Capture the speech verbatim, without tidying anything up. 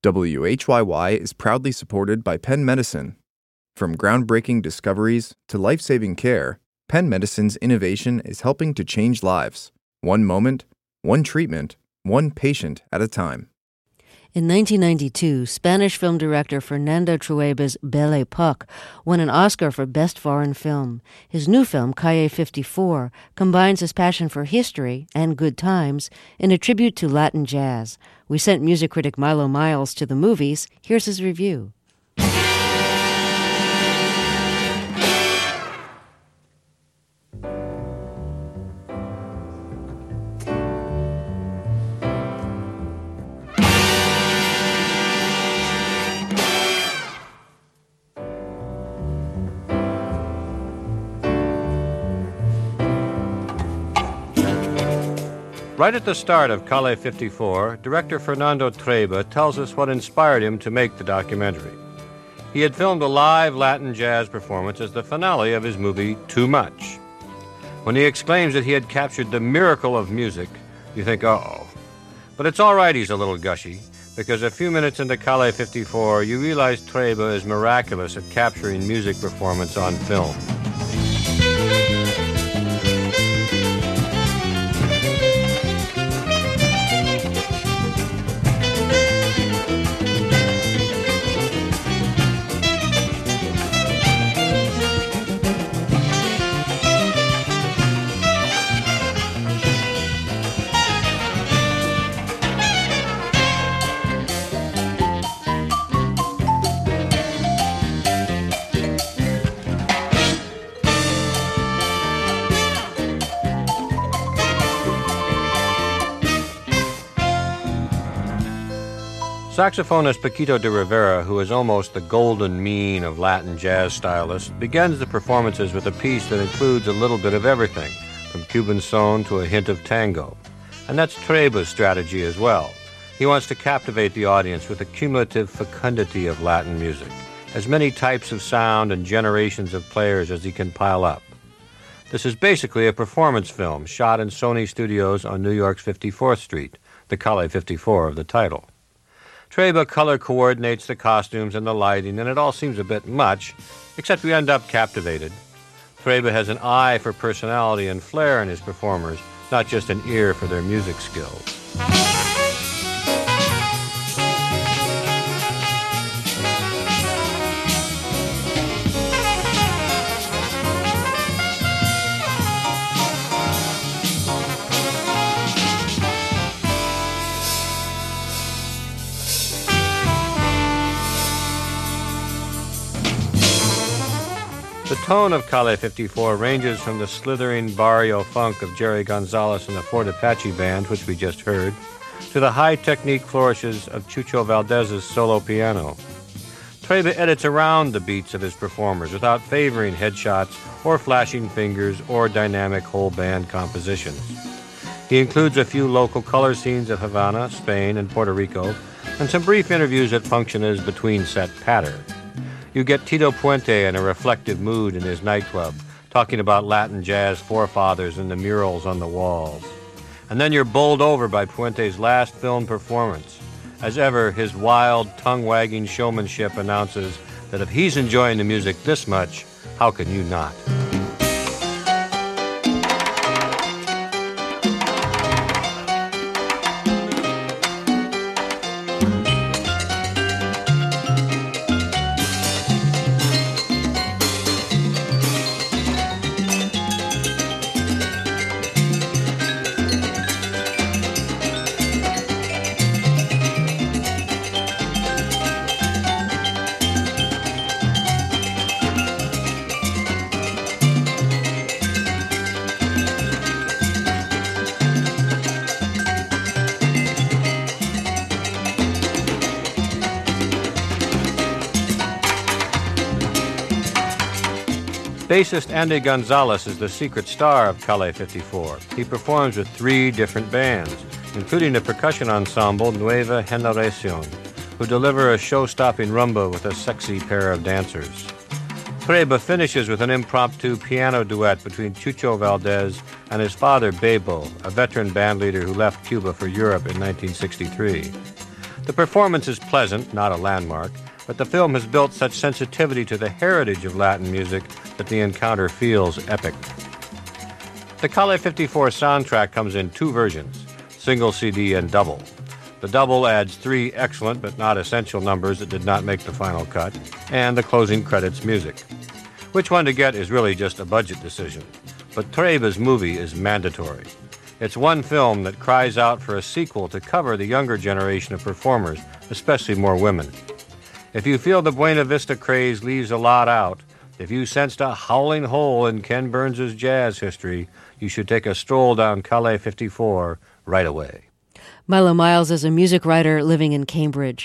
W H Y Y is proudly supported by Penn Medicine. From groundbreaking discoveries to life-saving care, Penn Medicine's innovation is helping to change lives, one moment, one treatment, one patient at a time. In nineteen ninety-two, Spanish film director Fernando Trueba's Belle Époque won an Oscar for Best Foreign Film. His new film, Calle fifty-four, combines his passion for history and good times in a tribute to Latin jazz. We sent music critic Milo Miles to the movies. Here's his review. Right at the start of Calle fifty-four, director Fernando Trueba tells us what inspired him to make the documentary. He had filmed a live Latin jazz performance as the finale of his movie, Too Much. When he exclaims that he had captured the miracle of music, you think, uh-oh. But it's all right he's a little gushy, because a few minutes into Calle fifty-four, you realize Trueba is miraculous at capturing music performance on film. Saxophonist Paquito de Rivera, who is almost the golden mean of Latin jazz stylists, begins the performances with a piece that includes a little bit of everything, from Cuban son to a hint of tango. And that's Trueba's strategy as well. He wants to captivate the audience with the cumulative fecundity of Latin music, as many types of sound and generations of players as he can pile up. This is basically a performance film shot in Sony Studios on New York's fifty-fourth Street, the Calle fifty-four of the title. Trueba color coordinates the costumes and the lighting, and it all seems a bit much, except we end up captivated. Trueba has an eye for personality and flair in his performers, not just an ear for their music skills. The tone of Calle fifty-four ranges from the slithering barrio funk of Jerry Gonzalez and the Fort Apache Band, which we just heard, to the high-technique flourishes of Chucho Valdez's solo piano. Trueba edits around the beats of his performers without favoring headshots or flashing fingers or dynamic whole-band compositions. He includes a few local color scenes of Havana, Spain, and Puerto Rico, and some brief interviews that function as between-set patter. You get Tito Puente in a reflective mood in his nightclub, talking about Latin jazz forefathers and the murals on the walls. And then you're bowled over by Puente's last film performance. As ever, his wild, tongue-wagging showmanship announces that if he's enjoying the music this much, how can you not? Bassist Andy Gonzalez is the secret star of Calle fifty-four. He performs with three different bands, including the percussion ensemble Nueva Generación, who deliver a show-stopping rumba with a sexy pair of dancers. Trueba finishes with an impromptu piano duet between Chucho Valdez and his father, Bebo, a veteran bandleader who left Cuba for Europe in nineteen sixty-three. The performance is pleasant, not a landmark, but the film has built such sensitivity to the heritage of Latin music that the encounter feels epic. The Calle fifty-four soundtrack comes in two versions, single C D and double. The double adds three excellent but not essential numbers that did not make the final cut, and the closing credits music. Which one to get is really just a budget decision, but Trueba's movie is mandatory. It's one film that cries out for a sequel to cover the younger generation of performers, especially more women. If you feel the Buena Vista craze leaves a lot out, if you sensed a howling hole in Ken Burns' jazz history, you should take a stroll down Calle fifty-four right away. Milo Miles is a music writer living in Cambridge.